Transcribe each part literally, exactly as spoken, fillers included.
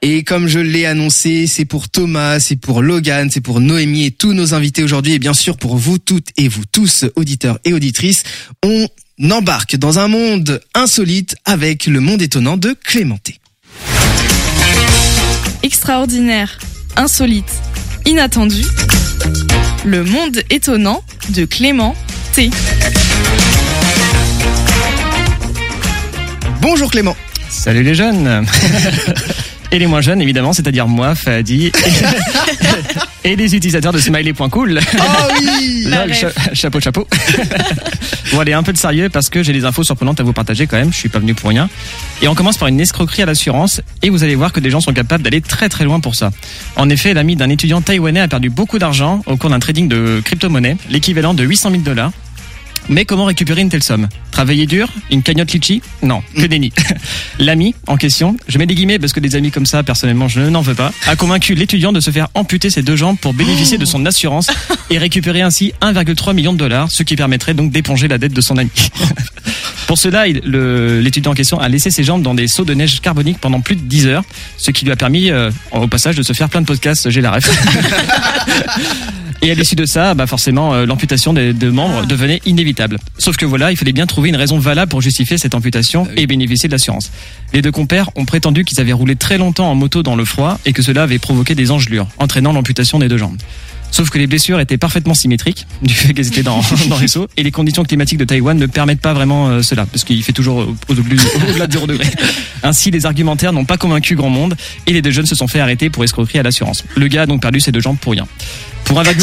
Et comme je l'ai annoncé, c'est pour Thomas, c'est pour Logan, c'est pour Noémie et tous nos invités aujourd'hui et bien sûr pour vous toutes et vous tous, auditeurs et auditrices. On embarque dans un monde insolite avec le monde étonnant de Clémenté. Extraordinaire, insolite, inattendu, le monde étonnant de Clément T. Bonjour Clément. Salut les jeunes. Et les moins jeunes, évidemment, c'est-à-dire moi, Fadi, et, et les utilisateurs de smiley point cool. Oh oui. Là, cha- chapeau, chapeau. Bon, allez, un peu de sérieux parce que j'ai des infos surprenantes à vous partager quand même. Je suis pas venu pour rien. Et on commence par une escroquerie à l'assurance. Et vous allez voir que des gens sont capables d'aller très très loin pour ça. En effet, l'ami d'un étudiant taïwanais a perdu beaucoup d'argent au cours d'un trading de crypto-monnaie, l'équivalent de huit cent mille dollars. Mais comment récupérer une telle somme ? Travailler dur ? Une cagnotte litchi ? Non, que déni. L'ami en question, je mets des guillemets parce que des amis comme ça, personnellement, je n'en veux pas, a convaincu l'étudiant de se faire amputer ses deux jambes pour bénéficier de son assurance et récupérer ainsi un virgule trois million de dollars, ce qui permettrait donc d'éponger la dette de son ami. Pour cela, il, le, l'étudiant en question a laissé ses jambes dans des seaux de neige carbonique pendant plus de dix heures, ce qui lui a permis, euh, au passage, de se faire plein de podcasts, j'ai la ref. Et à l'issue de ça, bah forcément, euh, l'amputation des deux membres devenait inévitable. Sauf que voilà, il fallait bien trouver une raison valable pour justifier cette amputation et bénéficier de l'assurance. Les deux compères ont prétendu qu'ils avaient roulé très longtemps en moto dans le froid et que cela avait provoqué des engelures, entraînant l'amputation des deux jambes. Sauf que les blessures étaient parfaitement symétriques, du fait qu'elles étaient dans, dans les seaux, et les conditions climatiques de Taïwan ne permettent pas vraiment euh, cela, parce qu'il fait toujours au, au, au-delà de zéro degré. Ainsi, les argumentaires n'ont pas convaincu grand monde, et les deux jeunes se sont fait arrêter pour escroquerie à l'assurance. Le gars a donc perdu ses deux jambes pour rien. Pour un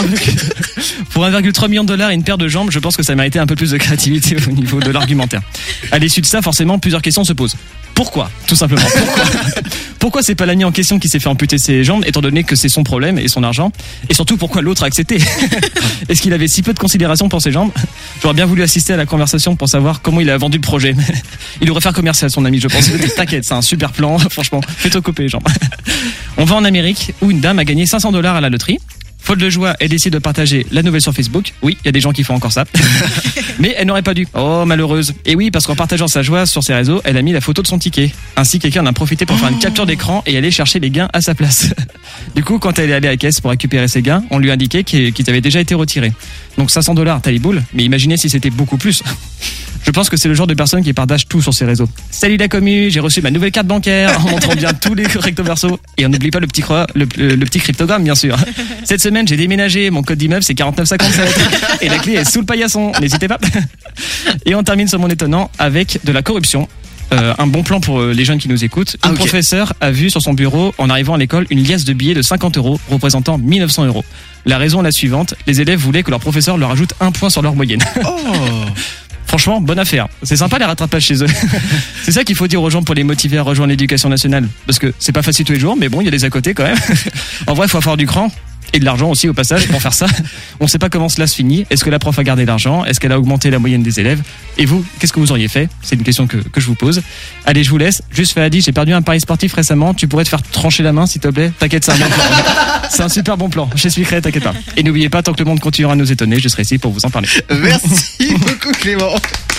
virgule trois million de dollars et une paire de jambes, je pense que ça méritait un peu plus de créativité au niveau de l'argumentaire. À l'issue de ça, forcément, plusieurs questions se posent. Pourquoi ? Tout simplement. Pourquoi ? Pourquoi c'est pas l'ami en question qui s'est fait amputer ses jambes, étant donné que c'est son problème et son argent ? Et surtout, pourquoi l'autre a accepté ? Est-ce qu'il avait si peu de considération pour ses jambes ? J'aurais bien voulu assister à la conversation pour savoir comment il a vendu le projet. Il devrait faire commercial, son ami, je pense. T'inquiète, c'est un super plan. Franchement, fais-toi couper les jambes. On va en Amérique, où une dame a gagné cinq cents dollars à la loterie. Folle de joie, elle décide de partager la nouvelle sur Facebook. Oui, il y a des gens qui font encore ça. Mais elle n'aurait pas dû. Oh, malheureuse. Et oui, parce qu'en partageant sa joie sur ses réseaux, elle a mis la photo de son ticket. Ainsi, quelqu'un en a profité pour faire une capture d'écran et aller chercher les gains à sa place. Du coup, quand elle est allée à la caisse pour récupérer ses gains, on lui a indiqué qu'ils avaient déjà été retirés. Donc cinq cents dollars, t'as les boules. Mais imaginez si c'était beaucoup plus. Je pense que c'est le genre de personne qui partage tout sur ses réseaux. Salut la commu, j'ai reçu ma nouvelle carte bancaire en montrant bien tous les recto verso. Et on n'oublie pas le petit, cro- le, le, le petit cryptogramme, bien sûr. Cette semaine, j'ai déménagé, mon code d'immeuble c'est quarante-neuf cinquante-sept. Et la clé est sous le paillasson, n'hésitez pas. Et on termine sur mon étonnant avec de la corruption. Euh, un bon plan pour les jeunes qui nous écoutent. Un ah, okay. professeur a vu sur son bureau, en arrivant à l'école, une liasse de billets de cinquante euros représentant mille neuf cents euros. La raison est la suivante, les élèves voulaient que leur professeur leur ajoute un point sur leur moyenne. Oh. Franchement, bonne affaire. C'est sympa les rattrapages chez eux. C'est ça qu'il faut dire aux gens pour les motiver à rejoindre l'éducation nationale. Parce que c'est pas facile tous les jours, mais bon, il y a des à côté quand même. En vrai, il faut avoir du cran. Et de l'argent aussi au passage pour faire ça. On ne sait pas comment cela se finit. Est-ce que la prof a gardé l'argent ? Est-ce qu'elle a augmenté la moyenne des élèves ? Et vous, qu'est-ce que vous auriez fait ? C'est une question que, que je vous pose. Allez, je vous laisse. Juste Fadi, j'ai perdu un pari sportif récemment. Tu pourrais te faire trancher la main, s'il te plaît ? T'inquiète, c'est un bon plan. C'est un super bon plan. J'expliquerai, t'inquiète pas. Et n'oubliez pas, tant que le monde continuera à nous étonner, je serai ici pour vous en parler. Merci beaucoup Clément.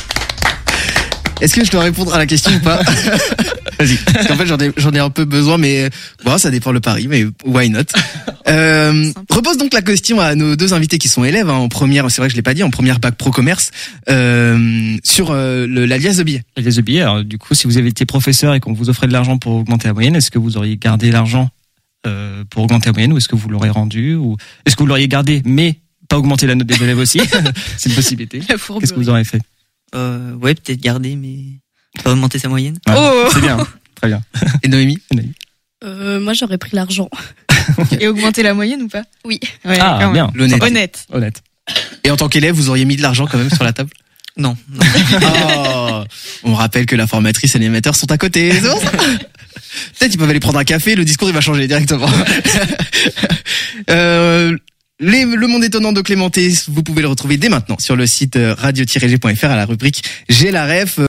Est-ce que je dois répondre à la question ou pas ? Vas-y. Parce qu'en fait, j'en ai, j'en ai un peu besoin, mais bon, ça dépend le pari, mais why not ? Euh, repose donc la question à nos deux invités qui sont élèves, hein, en première, c'est vrai que je l'ai pas dit, en première bac pro commerce, euh, sur euh, le, la liasse de billets. La liasse de billets. Alors, du coup, si vous avez été professeur et qu'on vous offrait de l'argent pour augmenter la moyenne, est-ce que vous auriez gardé l'argent euh, pour augmenter la moyenne, ou est-ce que vous l'aurez rendu, ou est-ce que vous l'auriez gardé mais pas augmenter la note des élèves aussi ? C'est une possibilité. Qu'est-ce que vous auriez fait ? Euh, ouais, peut-être garder, mais pas augmenter sa moyenne. Ouais, oh c'est bien, très bien. Et Noémie ? Noémie euh, Moi, j'aurais pris l'argent. Et augmenter la moyenne ou pas ? Oui. Ouais, ah, bien. L'honnête. Honnête. Honnête. Et en tant qu'élève, vous auriez mis de l'argent quand même sur la table ? Non. non. Oh, on rappelle que la formatrice et l'animateur sont à côté. C'est bon, ça ? Peut-être ils peuvent aller prendre un café, le discours il va changer directement. euh... Les, le monde étonnant de Clémenté, vous pouvez le retrouver dès maintenant sur le site radio tiret g point f r à la rubrique J'ai la ref.